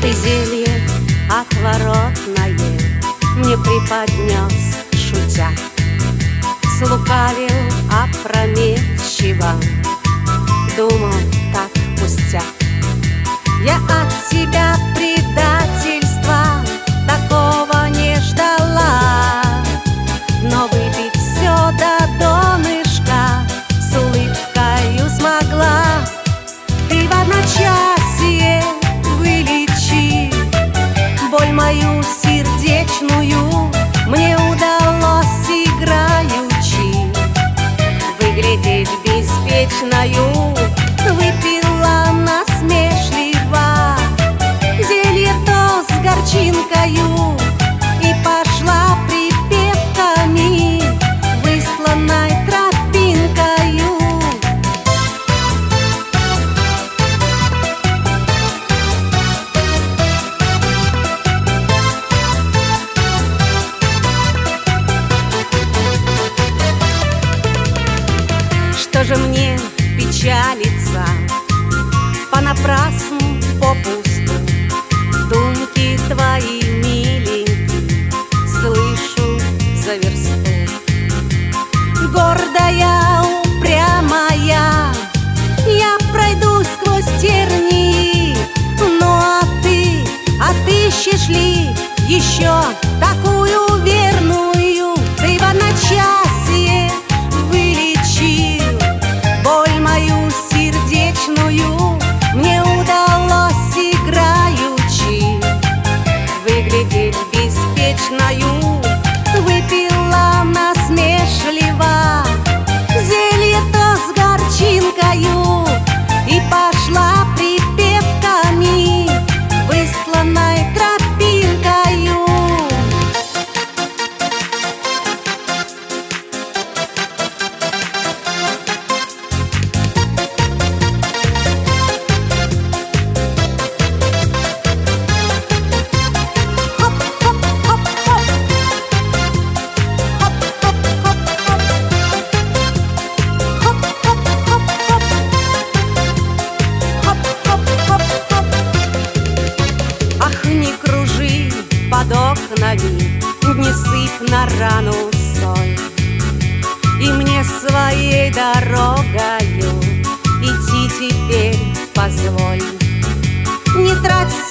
Свой зелье отворотное мне преподнес, шутя. Слукавил опрометчиво, думал, так пустяк. Я от себя предательства такого не ждала, но выпить все до донышка с улыбкою смогла. Ты в одночасье вылечи боль мою сердечную. Мне удалось играючи выглядеть беспечною. Выпила насмешливо зелье то с горчинкою и пошла припевками выстланной тропинкою. Что же мне печалиться понапрасну, попусту? Думки твои миленькие слышу за версту. Гордая, упрямая, я пройду сквозь тернии. Ну а ты отыщешь ли еще такую верную? Ты в одночасье вылечил боль мою сердечную. Мне удалось играючи выглядеть беспечною. Выпила насмешливо зелье то с горчинкою и пошла припевками выстланной тропинкою. Под окнами не сыпь на рану соль, и мне своей дорогою идти теперь позволь. Не трать